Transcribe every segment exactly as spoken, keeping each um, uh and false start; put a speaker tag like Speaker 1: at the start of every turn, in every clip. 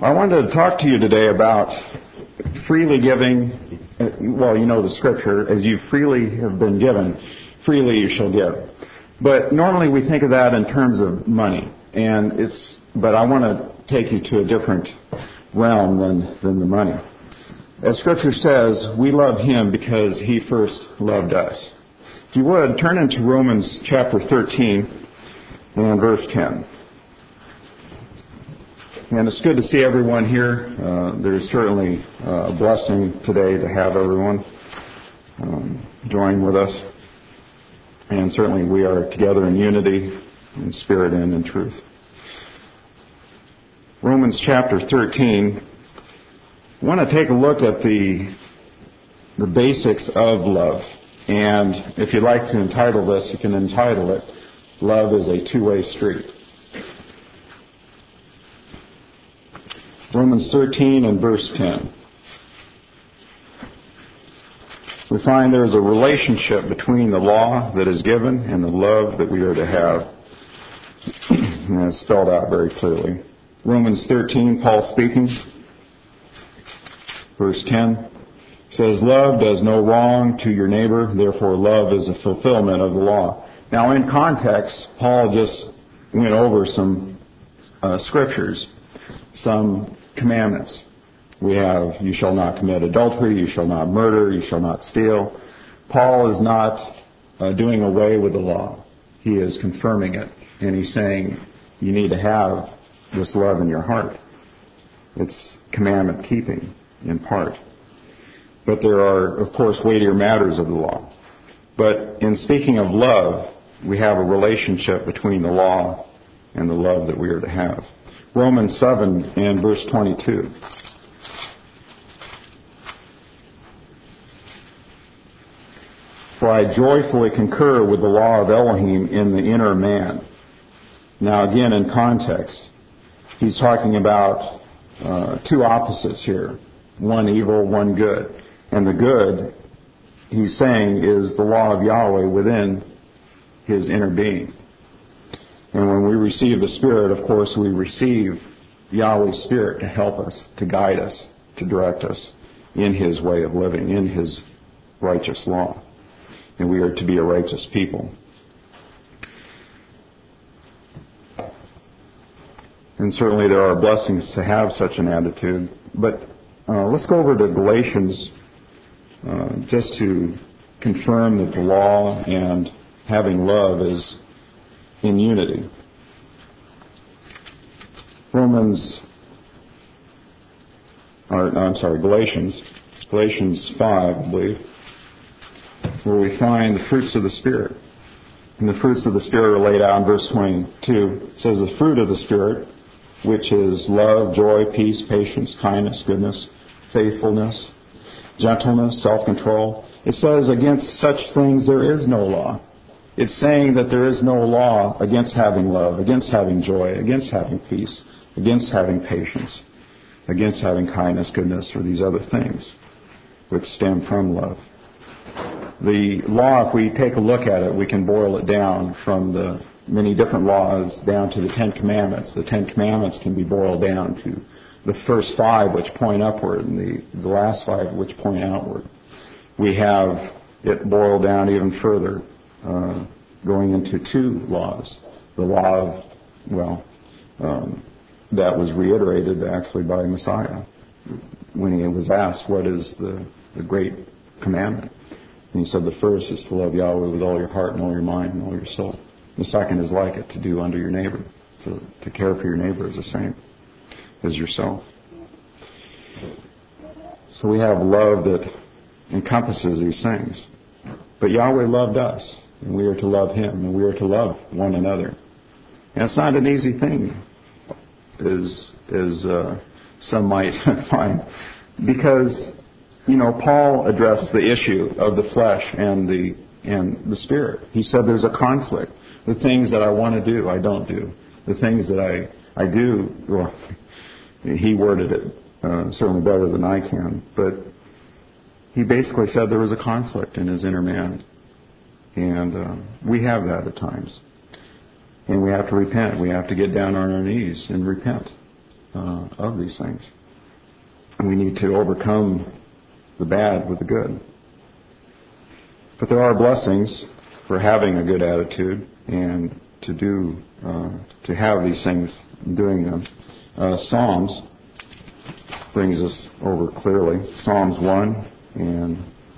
Speaker 1: I wanted to talk to you today about freely giving. Well, you know the scripture, as you freely have been given, freely you shall give. But normally we think of that in terms of money, and it's. But I want to take you to a different realm than than the money. As scripture says, we love Him because He first loved us. If you would, turn into Romans chapter thirteen and verse ten. And it's good to see everyone here. Uh, there's certainly uh, a blessing today to have everyone um, join with us. And certainly we are together in unity, in spirit and in truth. Romans chapter thirteen. I want to take a look at the the basics of love. And if you'd like to entitle this, you can entitle it, Love is a Two-Way Street. Romans thirteen and verse ten. We find there is a relationship between the law that is given and the love that we are to have. And it's spelled out very clearly. Romans thirteen, Paul speaking, verse ten, says, Love does no wrong to your neighbor, therefore love is a fulfillment of the law. Now in context, Paul just went over some uh, scriptures, some commandments. We have, you shall not commit adultery, you shall not murder, you shall not steal. Paul is not uh, doing away with the law. He is confirming it. And he's saying, you need to have this love in your heart. It's commandment keeping in part. But there are, of course, weightier matters of the law. But in speaking of love, we have a relationship between the law and the love that we are to have. Romans seven and verse twenty-two. For I joyfully concur with the law of Elohim in the inner man. Now again, in context, he's talking about uh, two opposites here. One evil, one good. And the good, he's saying, is the law of Yahweh within his inner being. And when we receive the Spirit, of course, we receive Yahweh's Spirit to help us, to guide us, to direct us in His way of living, in His righteous law. And we are to be a righteous people. And certainly there are blessings to have such an attitude. But uh, let's go over to Galatians uh, just to confirm that the law and having love is in unity. Romans, or no, I'm sorry, Galatians, Galatians five, I believe, where we find the fruits of the Spirit. And the fruits of the Spirit are laid out in verse twenty-two. It says the fruit of the Spirit, which is love, joy, peace, patience, kindness, goodness, faithfulness, gentleness, self-control. It says against such things there is no law. It's saying that there is no law against having love, against having joy, against having peace, against having patience, against having kindness, goodness, or these other things which stem from love. The law, if we take a look at it, we can boil it down from the many different laws down to the Ten Commandments. The Ten Commandments can be boiled down to the first five which point upward and the, the last five which point outward. We have it boiled down even further, uh, going into two laws. The law of, well, um, that was reiterated actually by Messiah when he was asked, what is the, the great commandment? And he said the first is to love Yahweh with all your heart and all your mind and all your soul. The second is like it, to do unto your neighbor. To, to care for your neighbor is the same as yourself. So we have love that encompasses these things. But Yahweh loved us, and we are to love Him, and we are to love one another. And it's not an easy thing, as, as uh, some might find, because, you know, Paul addressed the issue of the flesh and the and the spirit. He said there's a conflict. The things that I want to do, I don't do. The things that I, I do, well, he worded it uh, certainly better than I can, but he basically said there was a conflict in his inner man. And uh, we have that at times. And we have to repent. We have to get down on our knees and repent uh, of these things. And we need to overcome the bad with the good. But there are blessings for having a good attitude and to do, uh, to have these things, doing them. Uh, Psalms brings us over clearly. Psalms one and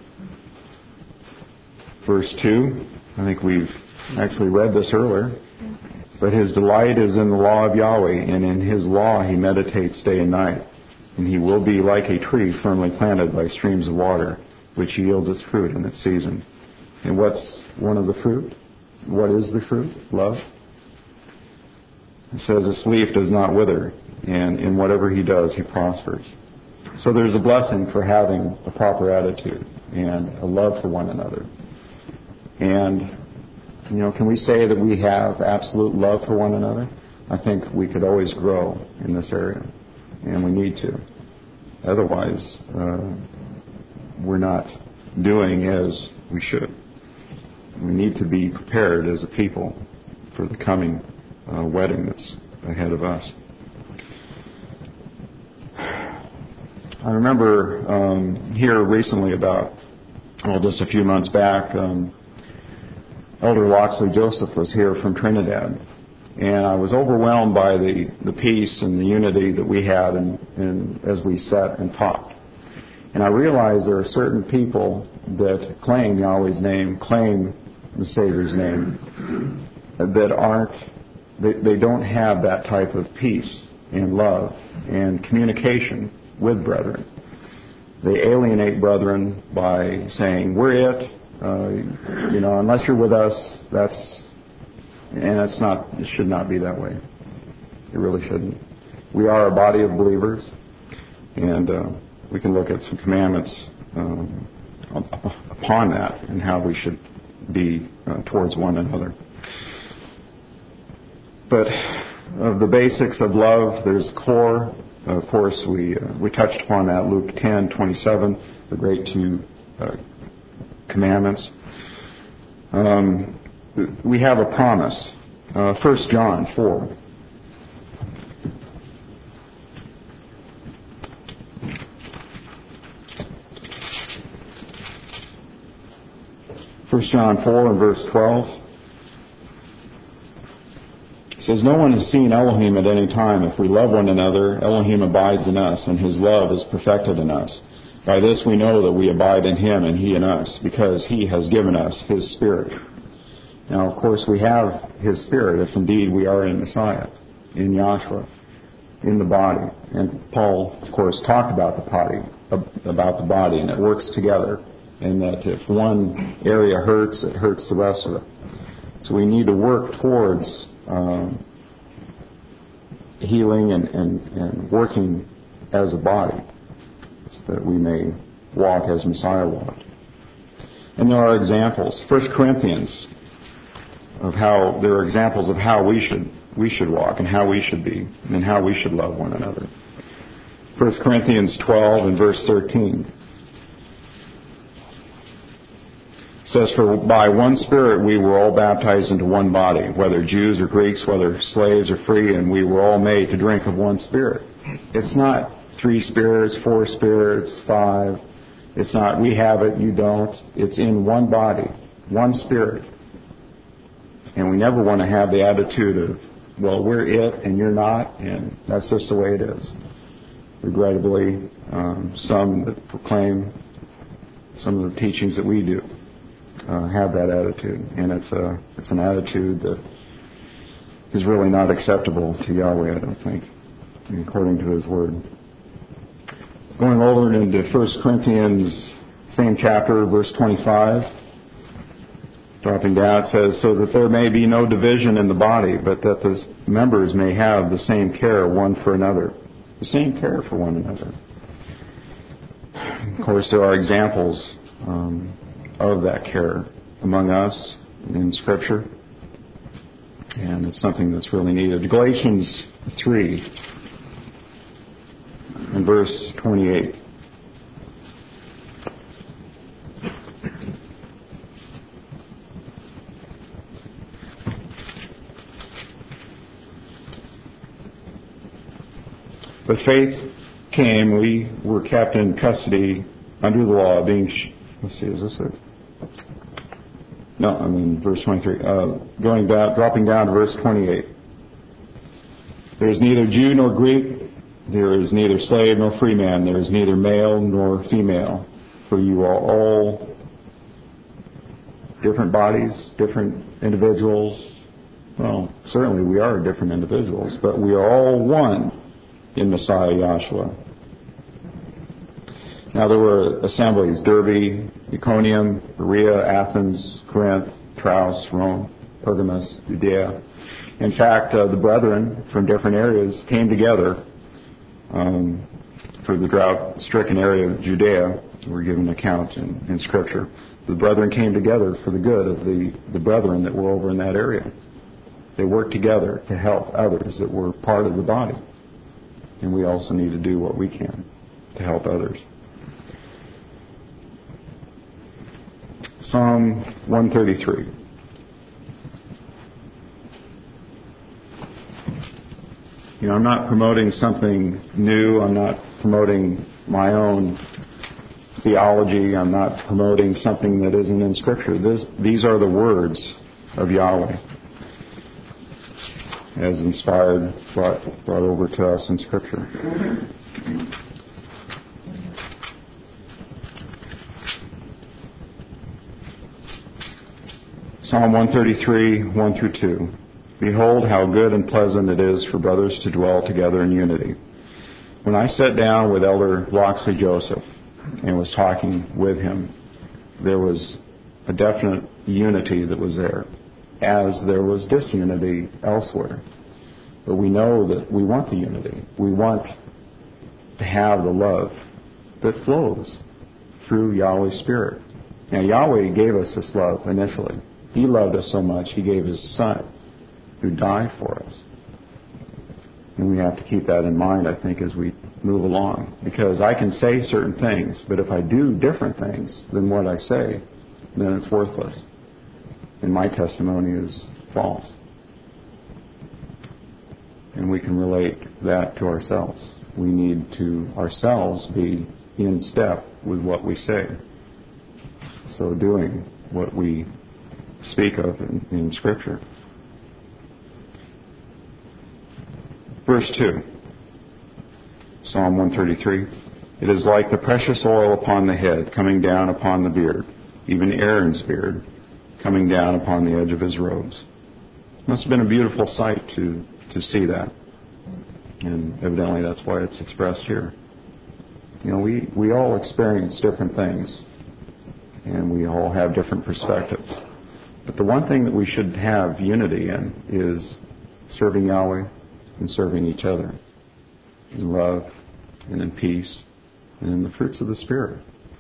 Speaker 1: verse two. I think we've actually read this earlier. But his delight is in the law of Yahweh, and in his law he meditates day and night. And he will be like a tree firmly planted by streams of water, which yields its fruit in its season. And what's one of the fruit? What is the fruit? Love. It says its leaf does not wither, and in whatever he does, he prospers. So there's a blessing for having a proper attitude and a love for one another. And, you know, can we say that we have absolute love for one another? I think we could always grow in this area, and we need to. Otherwise, uh, we're not doing as we should. We need to be prepared as a people for the coming uh, wedding that's ahead of us. I remember um, here recently about, well, just a few months back, um, Elder Loxley Joseph was here from Trinidad. And I was overwhelmed by the, the peace and the unity that we had in, in, as we sat and talked. And I realized there are certain people that claim Yahweh's name, claim the Savior's name, that aren't, they, they don't have that type of peace and love and communication with brethren. They alienate brethren by saying, we're it, uh, you know, unless you're with us, that's, and it's not, it should not be that way. It really shouldn't. We are a body of believers, and uh, we can look at some commandments um, upon that and how we should be uh, towards one another. But of the basics of love, there's core. Of course, we uh, we touched upon that, Luke ten twenty-seven, the great two uh, commandments. Um, we have a promise. Uh, First John four. First John four and verse twelve. It says, no one has seen Elohim at any time. If we love one another, Elohim abides in us, and his love is perfected in us. By this we know that we abide in him and he in us, because he has given us his Spirit. Now, of course, we have his Spirit, if indeed we are in Messiah, in Yahshua, in the body. And Paul, of course, talked about the body, about the body, and it works together. And that if one area hurts, it hurts the rest of it. So we need to work towards um, healing and, and, and working as a body, so that we may walk as Messiah walked. And there are examples. First Corinthians, of how there are examples of how we should we should walk and how we should be and how we should love one another. First Corinthians twelve and verse thirteen. It says, for by one Spirit we were all baptized into one body, whether Jews or Greeks, whether slaves or free, and we were all made to drink of one Spirit. It's not three spirits, four spirits, five. It's not we have it, you don't. It's in one body, one Spirit. And we never want to have the attitude of, well, we're it and you're not, and that's just the way it is. Regrettably, um, some that proclaim some of the teachings that we do Uh, have that attitude, and it's a it's an attitude that is really not acceptable to Yahweh, I don't think, according to His Word. Going over into First Corinthians, same chapter, verse twenty-five, dropping down, it says, so that there may be no division in the body, but that the members may have the same care one for another, the same care for one another. Of course, there are examples Um, of that care among us in Scripture, and it's something that's really needed. Galatians three and verse twenty-eight. But faith came. We were kept in custody under the law, being... Sh- let's see, is this it? No, I mean verse twenty-three. Uh, going back, dropping down to verse twenty-eight. There is neither Jew nor Greek. There is neither slave nor free man. There is neither male nor female. For you are all different bodies, different individuals. Well, certainly we are different individuals, but we are all one in Messiah Yahshua. Now there were assemblies: Derbe, Iconium, Berea, Athens, Corinth, Troas, Rome, Pergamos, Judea. In fact, uh, the brethren from different areas came together um, for the drought-stricken area of Judea. We're given an account in, in Scripture. The brethren came together for the good of the, the brethren that were over in that area. They worked together to help others that were part of the body. And we also need to do what we can to help others. Psalm one thirty-three. You know, I'm not promoting something new. I'm not promoting my own theology. I'm not promoting something that isn't in Scripture. This, these are the words of Yahweh, as inspired, brought, brought over to us in Scripture. Psalm one thirty-three, one through two. Behold, how good and pleasant it is for brothers to dwell together in unity. When I sat down with Elder Loxley Joseph and was talking with him, there was a definite unity that was there, as there was disunity elsewhere. But we know that we want the unity. We want to have the love that flows through Yahweh's Spirit. Now, Yahweh gave us this love initially. He loved us so much, He gave His Son, who died for us. And we have to keep that in mind, I think, as we move along. Because I can say certain things, but if I do different things than what I say, then it's worthless. And my testimony is false. And we can relate that to ourselves. We need to ourselves be in step with what we say. So doing what we speak of in, in Scripture. Verse two, Psalm one thirty-three. It is like the precious oil upon the head, coming down upon the beard, even Aaron's beard, coming down upon the edge of his robes. It must have been a beautiful sight to, to see that. And evidently that's why it's expressed here. You know, we, we all experience different things, and we all have different perspectives. But the one thing that we should have unity in is serving Yahweh and serving each other in love and in peace and in the fruits of the Spirit.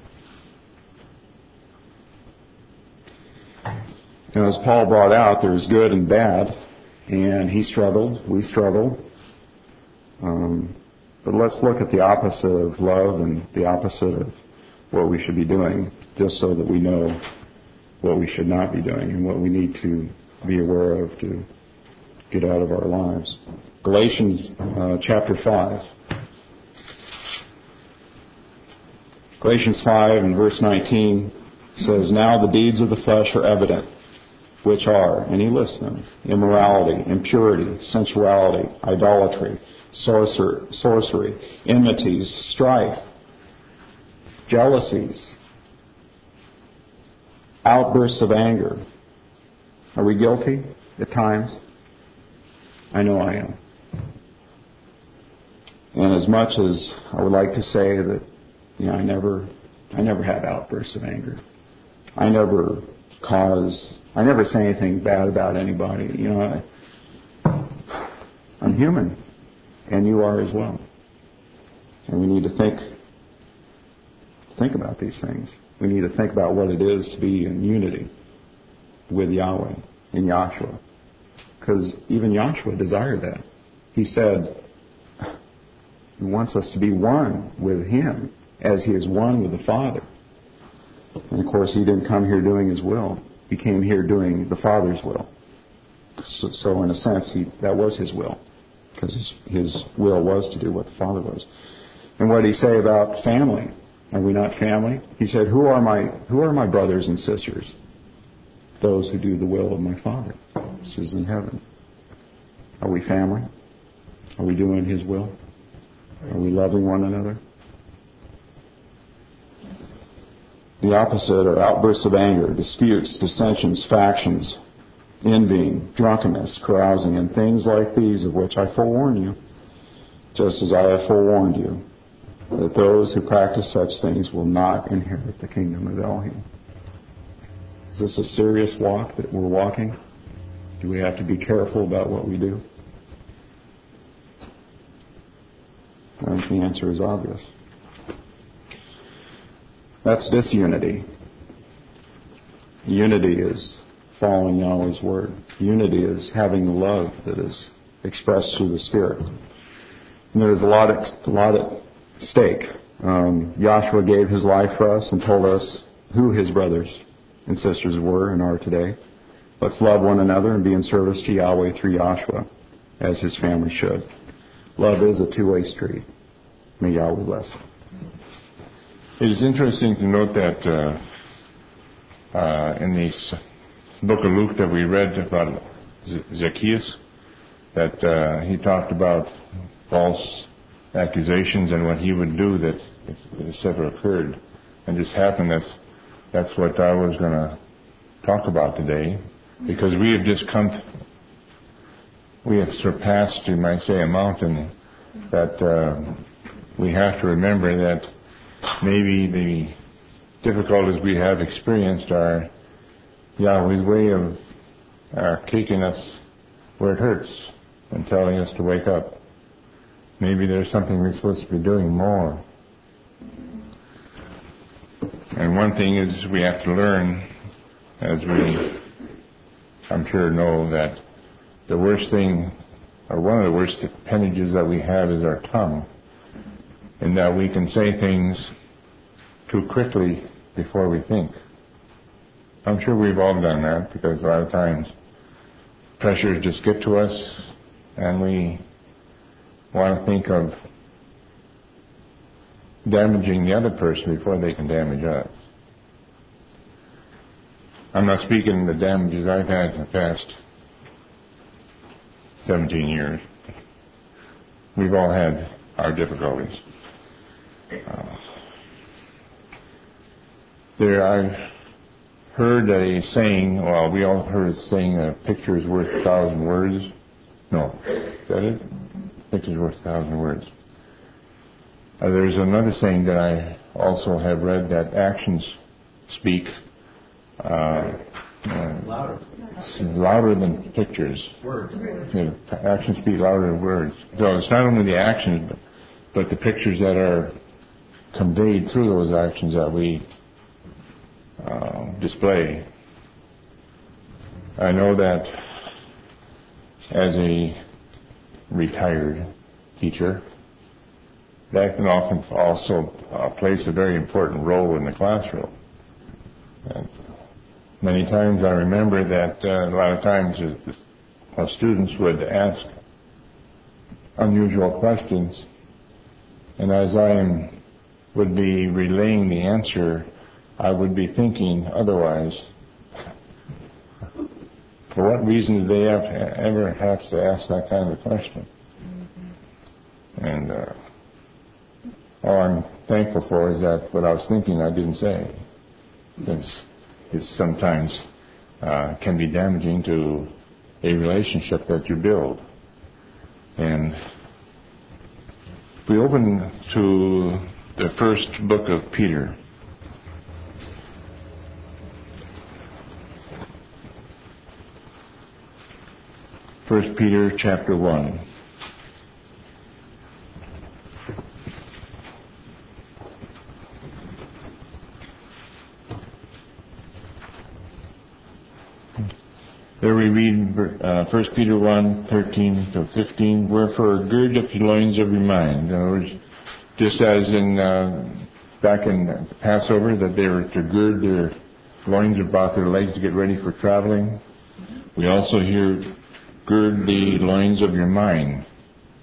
Speaker 1: Now, as Paul brought out, there's good and bad, and he struggled, we struggled. Um, but let's look at the opposite of love and the opposite of what we should be doing, just so that we know what we should not be doing and what we need to be aware of to get out of our lives. Galatians uh, chapter five. Galatians five and verse nineteen says, Now the deeds of the flesh are evident, which are, and he lists them, immorality, impurity, sensuality, idolatry, sorcery, sorcery, enmities, strife, jealousies, outbursts of anger. Are we guilty at times? I know I am. And as much as I would like to say that, you know, I never, I never have outbursts of anger. I never cause, I never say anything bad about anybody. You know, I, I'm human, and you are as well. And we need to think, think about these things. We need to think about what it is to be in unity with Yahweh in Yahshua. Because even Yahshua desired that. He said He wants us to be one with Him as He is one with the Father. And of course, He didn't come here doing His will. He came here doing the Father's will. So, so in a sense, he, that was His will. because his, his will was to do what the Father was. And what did he say about family? Are we not family? He said, who are my who are my brothers and sisters? Those who do the will of my Father, which is in heaven. Are we family? Are we doing his will? Are we loving one another? The opposite are outbursts of anger, disputes, dissensions, factions, envying, drunkenness, carousing, and things like these, of which I forewarn you, just as I have forewarned you, that those who practice such things will not inherit the kingdom of Elohim. Is this a serious walk that we're walking? Do we have to be careful about what we do? I think the answer is obvious. That's disunity. Unity is following Yahweh's word. Unity is having the love that is expressed through the Spirit. And there's a lot at, a lot at stake. Um, Joshua gave his life for us and told us who his brothers and sisters were and are today. Let's love one another and be in service to Yahweh through Joshua, as his family should. Love is a two-way street. May Yahweh bless.
Speaker 2: It is interesting to note that uh, uh, in this book of Luke that we read about Zacchaeus, that uh, he talked about false accusations and what he would do that if this ever occurred. And just happened, that's, that's what I was going to talk about today, because we have just come, we have surpassed, you might say, a mountain that uh, we have to remember that maybe the difficulties we have experienced are Yahweh's way of uh, kicking us where it hurts and telling us to wake up. Maybe there's something we're supposed to be doing more. And one thing is we have to learn, as we, I'm sure, know that the worst thing, or one of the worst appendages that we have is our tongue. And that we can say things too quickly before we think. I'm sure we've all done that, because a lot of times pressures just get to us and we want to think of damaging the other person before they can damage us. I'm not speaking of the damages I've had in the past seventeen years. We've all had our difficulties. Uh, there, I've heard a saying, well, we all heard a saying, a picture is worth a thousand words. No, is that it? A picture is worth a thousand words. Uh, there's another saying that I also have read, that actions speak uh, uh,
Speaker 3: louder.
Speaker 2: louder than pictures.
Speaker 3: Words.
Speaker 2: Yeah, actions speak louder than words. So it's not only the actions, but, but the pictures that are conveyed through those actions that we uh, display. I know that as a retired teacher, that can often also uh, place a very important role in the classroom. And many times I remember that uh, a lot of times uh, students would ask unusual questions, and as I am would be relaying the answer, I would be thinking otherwise. For what reason do they have, ever have to ask that kind of a question? Mm-hmm. And uh, all I'm thankful for is that what I was thinking I didn't say. Because it sometimes uh, can be damaging to a relationship that you build. And if we open to the first book of Peter, First Peter chapter one. There we read uh, First Peter one, thirteen to fifteen. Wherefore gird up your loins of your mind. In other words, just as in uh, back in Passover, that they were to gird their loins about their legs to get ready for traveling, we also hear gird the loins of your mind.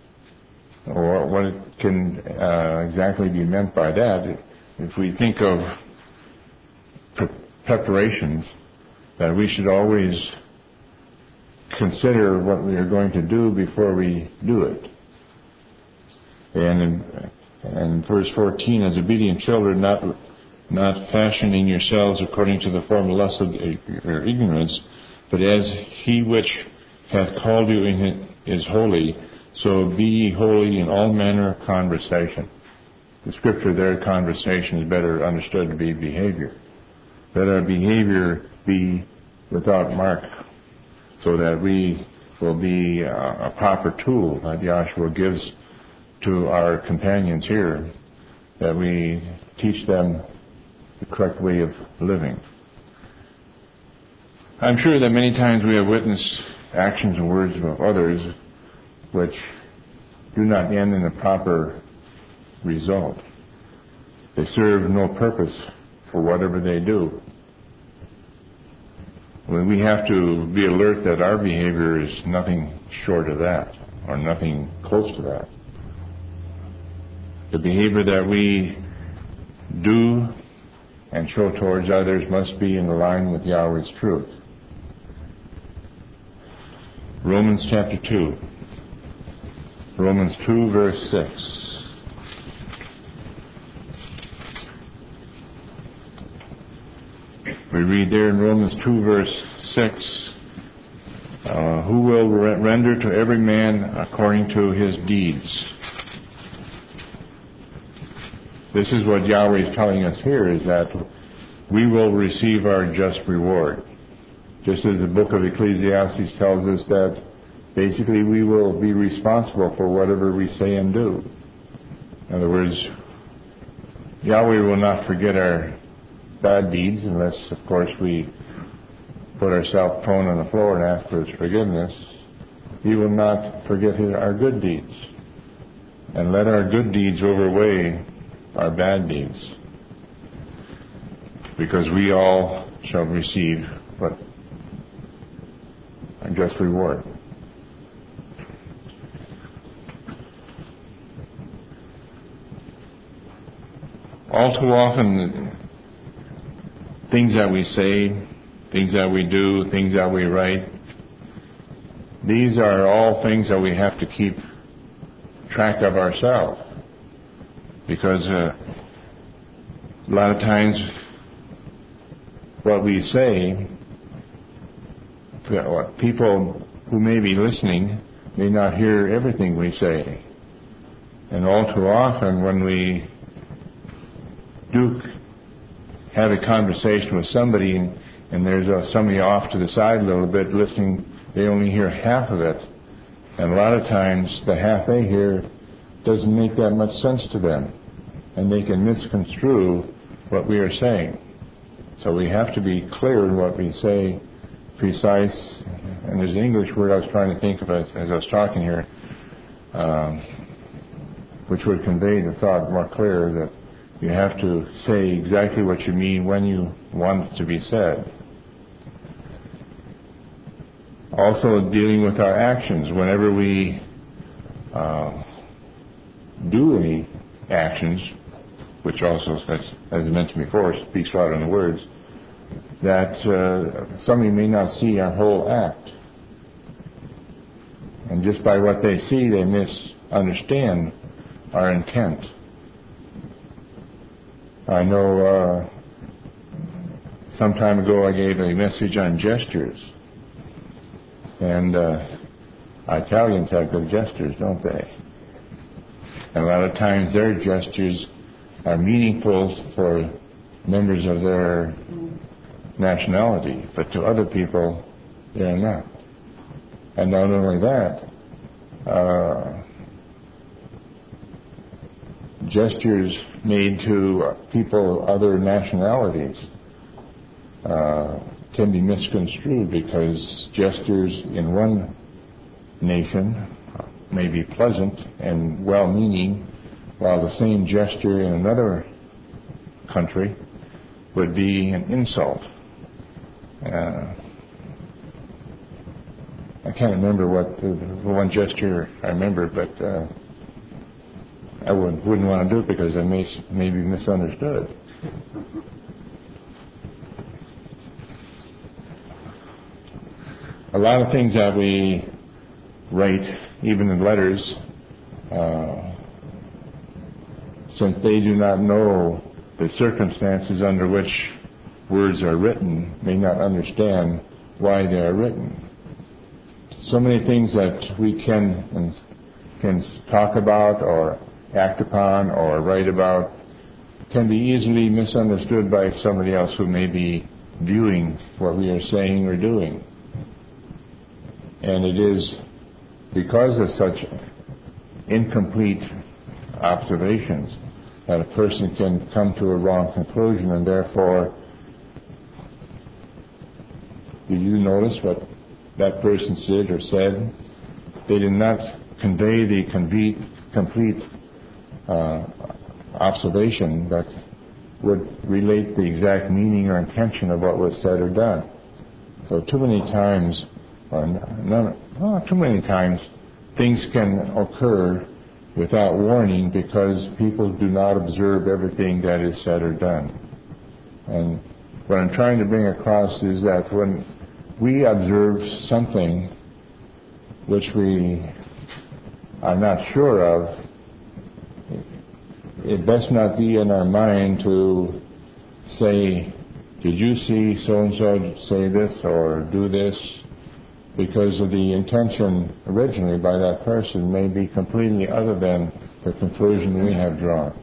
Speaker 2: or what it can uh, exactly be meant by that. If we think of pre- preparations, that we should always consider what we are going to do before we do it. And in, in verse fourteen, as obedient children, not not fashioning yourselves according to the former lust of your ignorance, but as he which hath called you in it is holy, so be ye holy in all manner of conversation. The scripture there, conversation, is better understood to be behavior. Let our behavior be without mark, so that we will be a proper tool that Yahshua gives to our companions here, that we teach them the correct way of living. I'm sure that many times we have witnessed actions and words of others which do not end in a proper result. They serve no purpose for whatever they do. When we have to be alert that our behavior is nothing short of that, or nothing close to that. The behavior that we do and show towards others must be in line with Yahweh's truth. Romans chapter two. Romans two, verse six. We read there in Romans two, verse six, uh, who will re- render to every man according to his deeds. This is what Yahweh is telling us here, is that we will receive our just reward. Just as the book of Ecclesiastes tells us that basically we will be responsible for whatever we say and do. In other words, Yahweh will not forget our bad deeds unless, of course, we put ourselves prone on the floor and ask for His forgiveness. He will not forget his, our good deeds. And let our good deeds overweigh our bad deeds, because we all shall receive what? A just reward. All too often, things that we say, things that we do, things that we write, these are all things that we have to keep track of ourselves. Because uh, a lot of times what we say, people who may be listening may not hear everything we say. And all too often when we do have a conversation with somebody and, and there's uh, somebody off to the side a little bit listening, they only hear half of it. And a lot of times the half they hear doesn't make that much sense to them, and they can misconstrue what we are saying. So we have to be clear in what we say, precise. And there's an English word I was trying to think of as, as I was talking here, um, which would convey the thought more clear, that you have to say exactly what you mean when you want it to be said. Also dealing with our actions. Whenever we uh, do any actions, which also, as, as I mentioned before, speaks louder than the words, that uh, somebody may not see our whole act. And just by what they see, they misunderstand our intent. I know uh, some time ago I gave a message on gestures. And uh, Italians have good gestures, don't they? And a lot of times their gestures are meaningful for members of their nationality, but to other people, they're not. And not only that, uh, gestures made to people of other nationalities uh, can be misconstrued, because gestures in one nation may be pleasant and well-meaning, while the same gesture in another country would be an insult. Uh, I can't remember what the, the one gesture I remember, but uh, I wouldn't, wouldn't want to do it because I may, may be misunderstood. A lot of things that we write, even in letters, uh, since they do not know the circumstances under which words are written, may not understand why they are written. So many things that we can can talk about or act upon or write about can be easily misunderstood by somebody else who may be viewing what we are saying or doing. And it is because of such incomplete observations that a person can come to a wrong conclusion, and therefore, do you notice what that person said or said? They did not convey the complete, complete uh, observation that would relate the exact meaning or intention of what was said or done. So too many times, or none, well, too many times, things can occur without warning because people do not observe everything that is said or done. And what I'm trying to bring across is that when we observe something which we are not sure of, it best not be in our mind to say, did you see so-and-so say this or do this? Because of the intention originally by that person may be completely other than the conclusion we have drawn.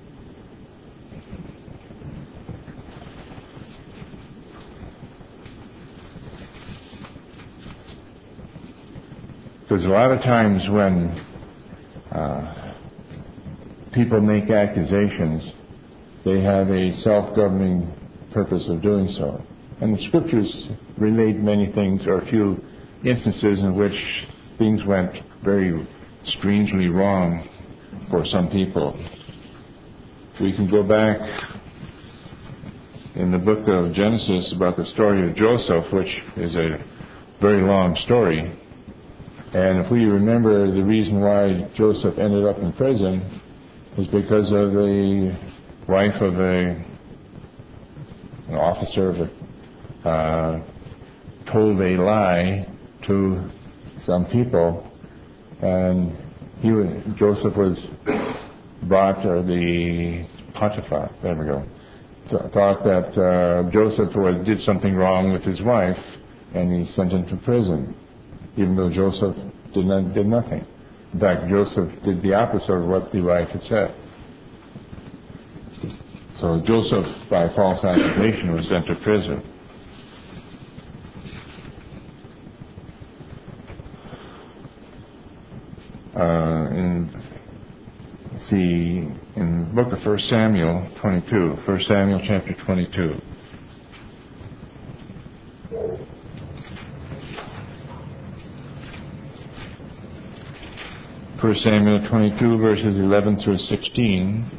Speaker 2: Because a lot of times when uh, people make accusations, they have a self-governing purpose of doing so. And the scriptures relate many things, or a few instances in which things went very strangely wrong for some people. We can go back in the book of Genesis about the story of Joseph, which is a very long story. And if we remember, the reason why Joseph ended up in prison is because of the wife of a an officer of a, uh, told a lie to some people, and he was, Joseph was brought, or the Potiphar, there we go, th- thought that uh, Joseph was, did something wrong with his wife, and he sent him to prison, even though Joseph did not did nothing. In fact, Joseph did the opposite of what the wife had said. So Joseph, by false accusation, was sent to prison. Uh, in, let's see, in the book of First Samuel twenty-two, First Samuel chapter twenty-two. First Samuel twenty-two, verses eleven through sixteen.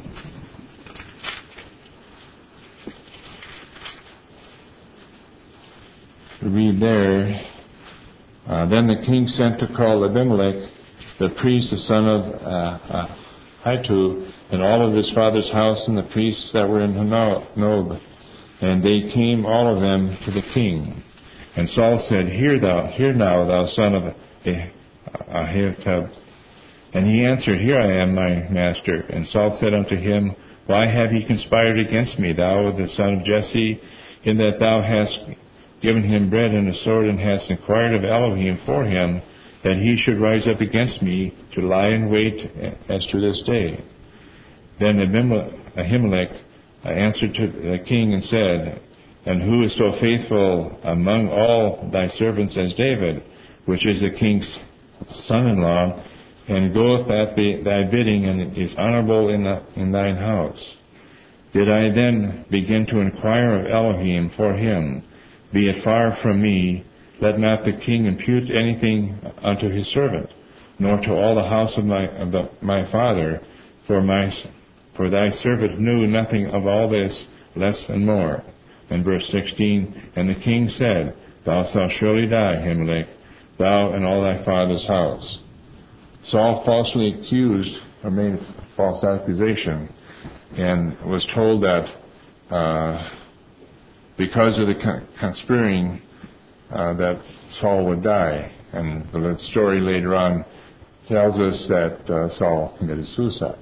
Speaker 2: We read there, uh, then the king sent to call Abimelech, the priest, the son of uh, uh, Ahitub, and all of his father's house, and the priests that were in Nob. And they came, all of them, to the king. And Saul said, Hear thou, hear now, thou son of Ahitub. And he answered, Here I am, my master. And Saul said unto him, Why have ye conspired against me, thou the son of Jesse, in that thou hast given him bread and a sword, and hast inquired of Elohim for him, that he should rise up against me to lie in wait as to this day? Then Ahimelech answered to the king and said, And who is so faithful among all thy servants as David, which is the king's son-in-law, and goeth at thy bidding, and is honorable in, the, in thine house? Did I then begin to inquire of Elohim for him? Be it far from me, let not the king impute anything unto his servant, nor to all the house of my of the, my father, for my for thy servant knew nothing of all this, less and more. And verse sixteen, and the king said, Thou shalt surely die, Ahimelech, thou and all thy father's house. Saul falsely accused, or made false accusation, and was told that uh, because of the con- conspiring uh, that Saul would die. And the story later on tells us that uh, Saul committed suicide.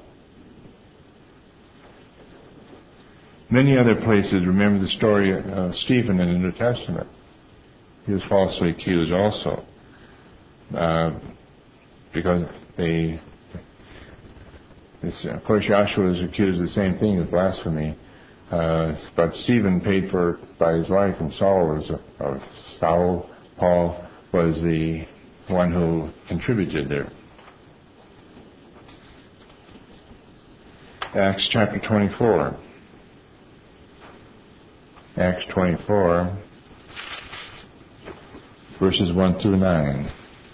Speaker 2: Many other places remember the story of Stephen in the New Testament. He was falsely accused also. Uh, because they, this, of course, Joshua was accused of the same thing as blasphemy, uh, but Stephen paid for it by his life, and Saul was, uh, Saul, Paul was the one who contributed there. Acts chapter twenty-four. Acts twenty-four, verses one through nine.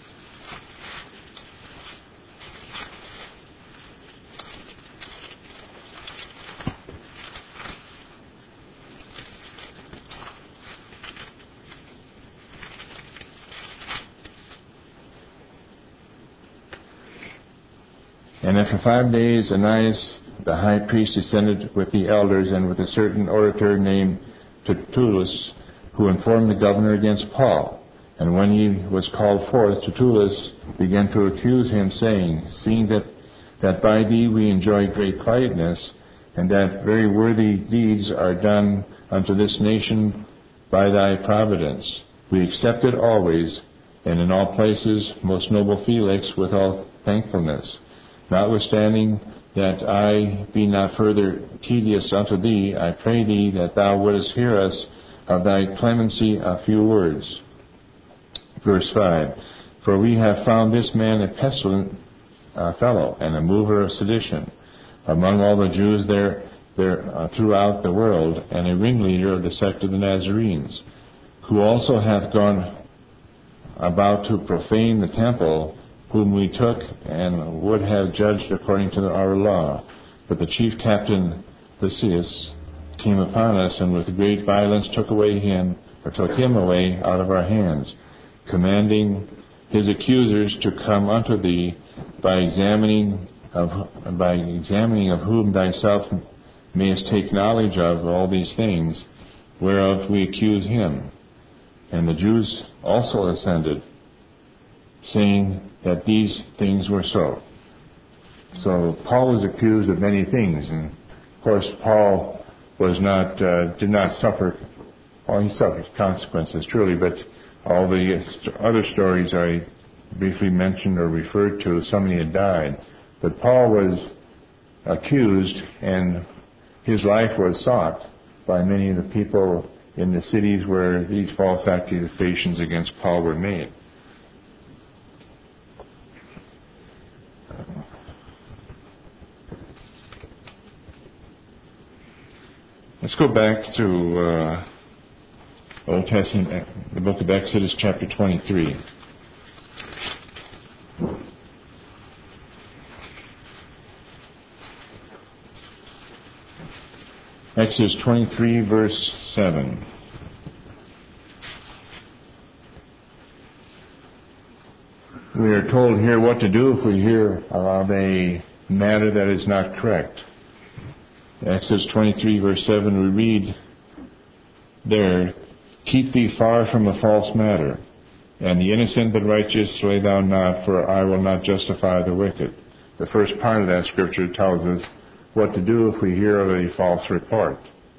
Speaker 2: And after five days, Ananias, the high priest, descended with the elders and with a certain orator named Tertullus, who informed the governor against Paul. And when he was called forth, Tertullus began to accuse him, saying, Seeing that, that by thee we enjoy great quietness, and that very worthy deeds are done unto this nation by thy providence, we accept it always, and in all places, most noble Felix, with all thankfulness. Notwithstanding that I be not further tedious unto thee, I pray thee that thou wouldest hear us of thy clemency a few words. Verse five, For we have found this man a pestilent uh, fellow, and a mover of sedition, among all the Jews there, there uh, throughout the world, and a ringleader of the sect of the Nazarenes, who also hath gone about to profane the temple, whom we took and would have judged according to our law. But the chief captain Lysias came upon us, and with great violence took away him, or took him away out of our hands, commanding his accusers to come unto thee by examining of by examining of whom thyself mayest take knowledge of all these things, whereof we accuse him. And the Jews also assented, saying that these things were so. So Paul was accused of many things, and of course Paul was not uh, did not suffer. Well, he suffered consequences, truly, but all the other stories I briefly mentioned or referred to, somebody had died. But Paul was accused, and his life was sought by many of the people in the cities where these false accusations against Paul were made. Let's go back to uh, Old Testament, the book of Exodus, chapter twenty-three. Exodus twenty-three, verse seven. We are told here what to do if we hear of a matter that is not correct. Exodus twenty-three, verse seven, we read there, Keep thee far from a false matter, and the innocent but righteous slay thou not, for I will not justify the wicked. The first part of that scripture tells us what to do if we hear of a false report.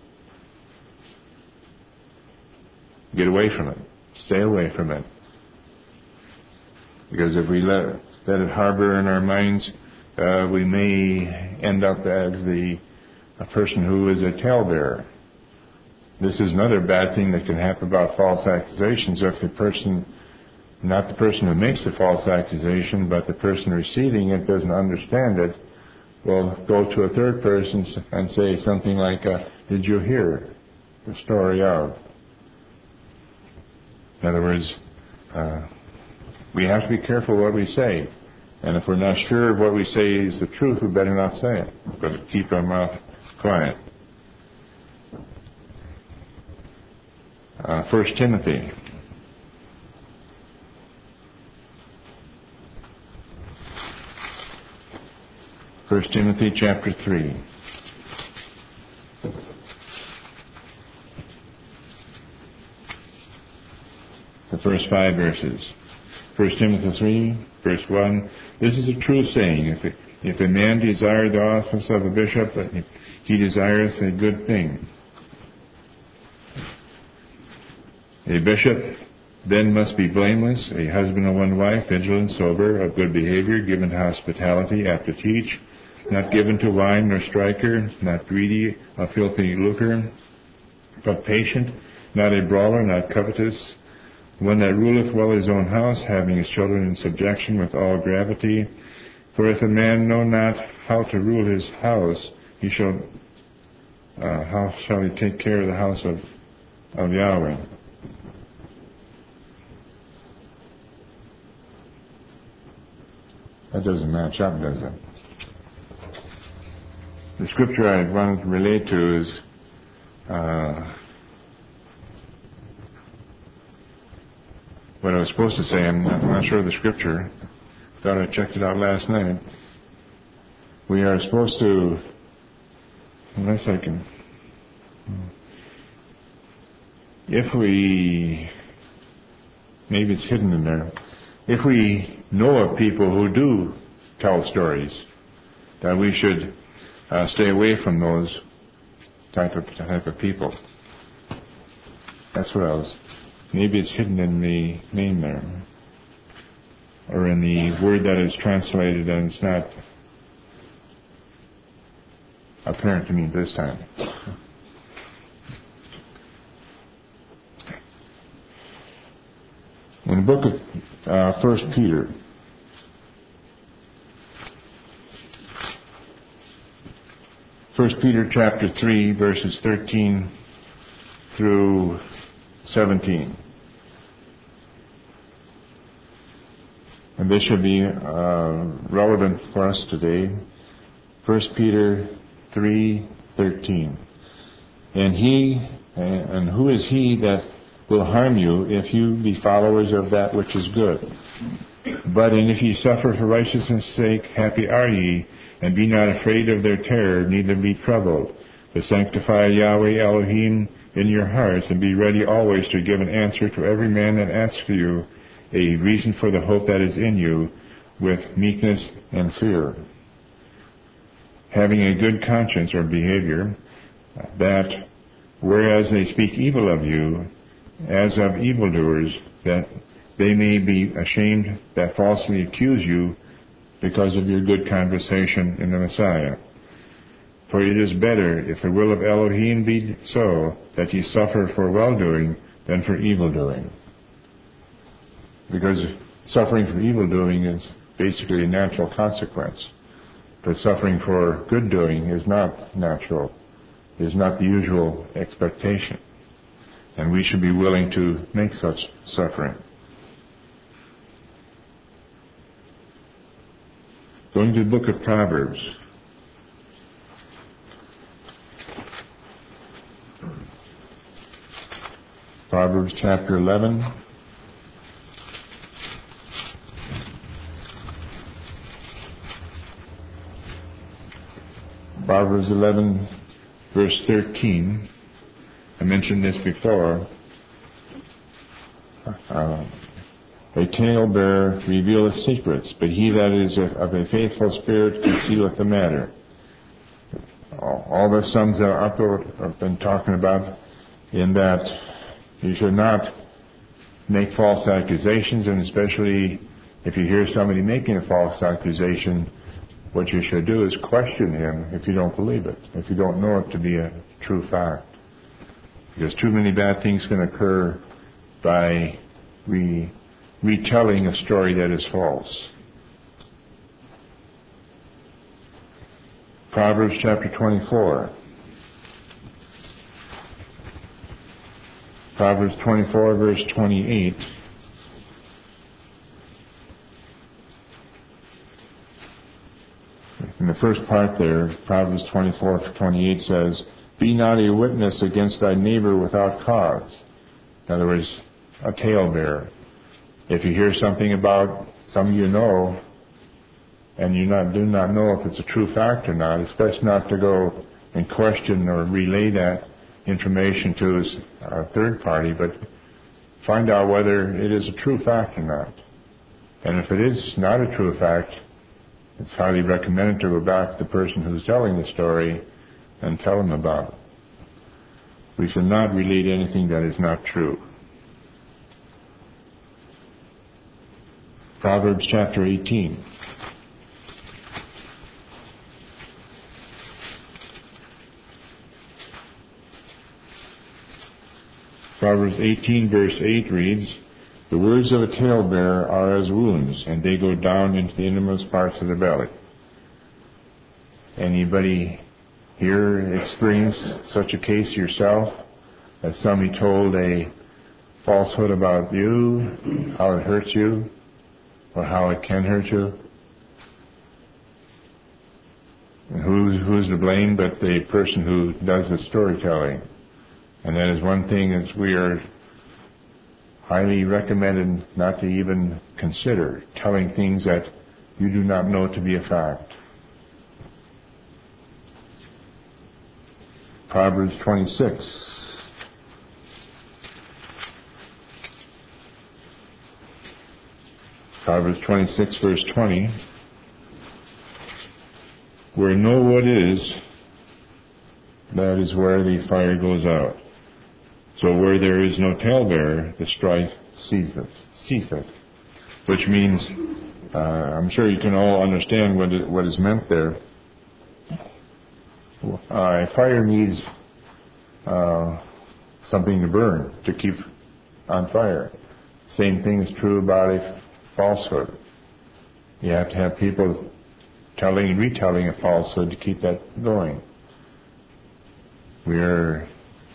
Speaker 2: Get away from it. Stay away from it. Because if we let, let it harbor in our minds, uh, we may end up as the a person who is a talebearer. This is another bad thing that can happen about false accusations. If the person, not the person who makes the false accusation, but the person receiving it doesn't understand it, will go to a third person and say something like, uh, did you hear the story of? In other words, uh, we have to be careful what we say. And if we're not sure what we say is the truth, we better not say it. We've got to keep our mouth quiet. Uh, First Timothy. First Timothy chapter three. The first five verses. First Timothy three, verse one. This is a true saying. If, it, if a man desire the office of a bishop, he desireth a good thing. A bishop then must be blameless, a husband of one wife, vigilant, sober, of good behavior, given to hospitality, apt to teach, not given to wine nor striker, not greedy of filthy lucre, but patient, not a brawler, not covetous, one that ruleth well his own house, having his children in subjection with all gravity. For if a man know not how to rule his house, he shall uh, how shall he take care of the house of, of Yahweh? That doesn't match up, does it? The scripture I wanted to relate to is uh, what I was supposed to say. I'm not, I'm not sure of the scripture. Thought I checked it out last night. We are supposed to, unless I can, if we, maybe it's hidden in there, if we know of people who do tell stories, that we should uh, stay away from those type of type of people. That's what I was. Maybe it's hidden in the name there, or in the word that is translated, and it's not apparent to me this time. In the book of uh, First Peter, First Peter chapter three, verses thirteen through seventeen. And this should be uh, relevant for us today. First Peter three thirteen. And he, and who is he that will harm you if you be followers of that which is good? But and if ye suffer for righteousness' sake, happy are ye, and be not afraid of their terror, neither be troubled. But sanctify Yahweh Elohim in your hearts, and be ready always to give an answer to every man that asks you a reason for the hope that is in you, with meekness and fear, having a good conscience or behavior, that whereas they speak evil of you, as of evildoers, that they may be ashamed that falsely accuse you because of your good conversation in the Messiah. For it is better, if the will of Elohim be so, that ye suffer for well-doing than for evil-doing. Because suffering for evil-doing is basically a natural consequence. But suffering for good-doing is not natural, is not the usual expectation. And we should be willing to make such suffering. Going to the book of Proverbs. Proverbs chapter eleven. Proverbs eleven, verse thirteen. I mentioned this before. Uh, a talebearer revealeth secrets, but he that is of a faithful spirit concealeth the matter. All the sums that up I've been talking about, in that you should not make false accusations, and especially if you hear somebody making a false accusation, what you should do is question him if you don't believe it, if you don't know it to be a true fact. Because too many bad things can occur by re- retelling a story that is false. Proverbs chapter twenty-four. Proverbs twenty-four, verse twenty-eight. In the first part there, Proverbs twenty-four, twenty-eight says, "Be not a witness against thy neighbor without cause." In other words, a talebearer. If you hear something about some you know, and you not, do not know if it's a true fact or not, especially not to go and question or relay that information to a third party, but find out whether it is a true fact or not. And if it is not a true fact, it's highly recommended to go back to the person who's telling the story and tell them about it. We should not relate anything that is not true. Proverbs chapter eighteen. Proverbs eighteen verse eight reads, "The words of a talebearer are as wounds, and they go down into the innermost parts of the belly." Anybody here experience such a case yourself? Has somebody told a falsehood about you, how it hurts you, or how it can hurt you? And who's, who's to blame but the person who does the storytelling? And that is one thing that we are highly recommended not to even consider, telling things that you do not know to be a fact. Proverbs twenty-six. Proverbs twenty-six verse twenty. "Where no wood is, that is where the fire goes out. So where there is no talebearer, the strife ceaseth." ceaseth. Which means, uh, I'm sure you can all understand what, it, what is meant there. Uh, fire needs uh, something to burn, to keep on fire. Same thing is true about a falsehood. You have to have people telling and retelling a falsehood to keep that going. We are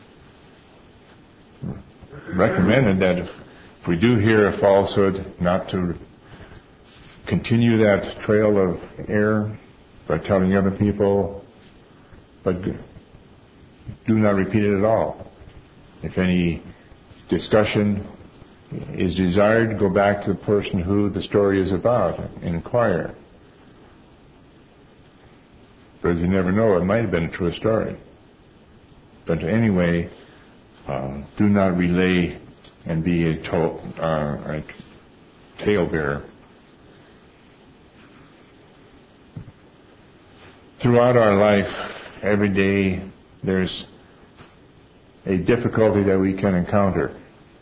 Speaker 2: recommended that if we do hear a falsehood, not to continue that trail of error by telling other people, but do not repeat it at all. If any discussion is desired, go back to the person who the story is about and inquire. Because you never know, it might have been a true story. But anyway, uh, do not relay and be a, to- uh, a talebearer. Throughout our life, every day, there's a difficulty that we can encounter.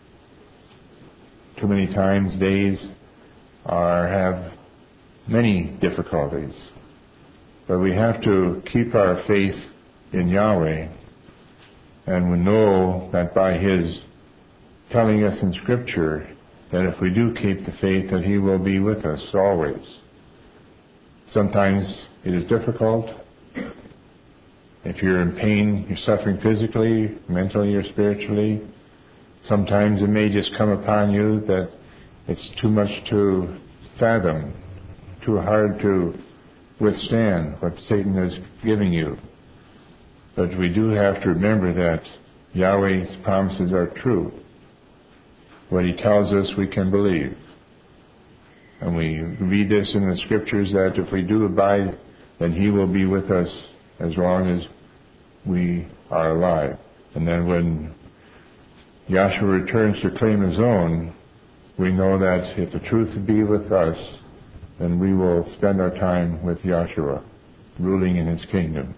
Speaker 2: Too many times, days are have many difficulties. But we have to keep our faith in Yahweh, and we know that by His telling us in Scripture that if we do keep the faith, that He will be with us always. Sometimes it is difficult. If you're in pain, you're suffering physically, mentally, or spiritually, sometimes it may just come upon you that it's too much to fathom, too hard to withstand what Satan is giving you. But we do have to remember that Yahweh's promises are true. What He tells us, we can believe. And we read this in the Scriptures that if we do abide, then He will be with us as long as we are alive. And then when Yahshua returns to claim His own, we know that if the truth be with us, then we will spend our time with Yahshua, ruling in His kingdom.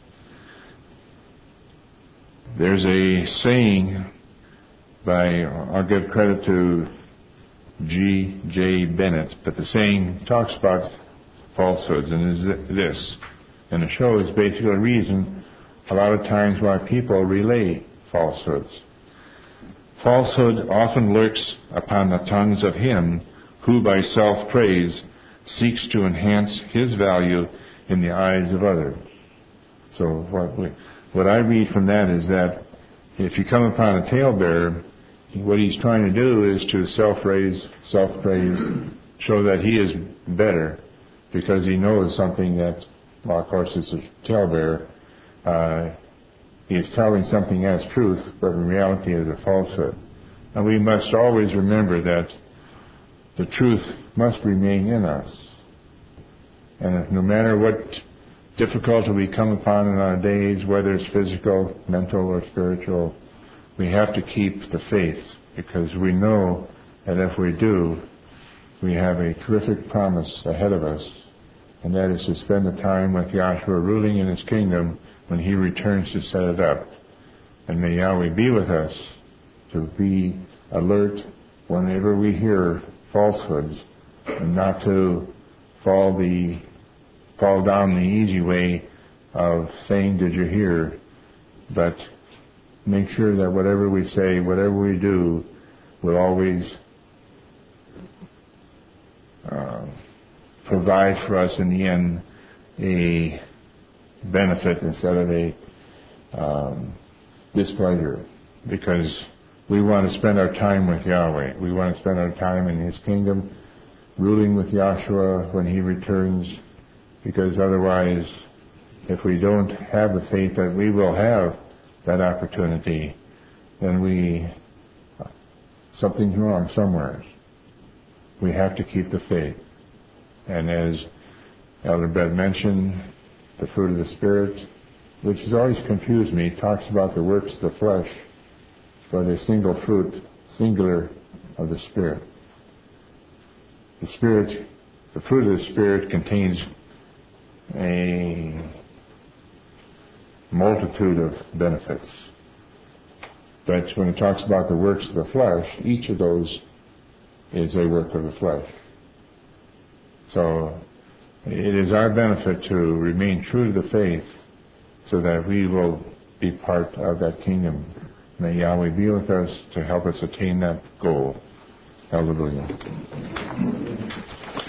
Speaker 2: There's a saying by, I'll give credit to G J Bennett, but the saying talks about falsehoods, and is this, and it shows basically a reason a lot of times why people relay falsehoods. Falsehood often lurks upon the tongues of him who by self-praise seeks to enhance his value in the eyes of others. So what, we, what I read from that is that if you come upon a talebearer, what he's trying to do is to self-raise, self-praise, show that he is better because he knows something that, well, of course, it's a talebearer. Uh, he is telling something as truth, but in reality is a falsehood. And we must always remember that the truth must remain in us. And if, no matter what difficulty we come upon in our days, whether it's physical, mental, or spiritual, we have to keep the faith, because we know that if we do, we have a terrific promise ahead of us, and that is to spend the time with Yahshua ruling in His kingdom when He returns to set it up. And may Yahweh be with us to be alert whenever we hear falsehoods, and not to fall the fall down the easy way of saying, "Did you hear?" But make sure that whatever we say, whatever we do, will always uh, provide for us in the end a benefit instead of a um, displeasure, because we want to spend our time with Yahweh. We want to spend our time in His kingdom, ruling with Yahshua when He returns, because otherwise, if we don't have the faith that we will have that opportunity, then we, something's wrong somewhere. We have to keep the faith. And as Elder Brett mentioned, the fruit of the Spirit, which has always confused me, talks about the works of the flesh, but a single fruit, singular, of the Spirit. The Spirit, the fruit of the Spirit contains a multitude of benefits. But when it talks about the works of the flesh, each of those is a work of the flesh. So it is our benefit to remain true to the faith so that we will be part of that kingdom. May Yahweh be with us to help us attain that goal. Hallelujah.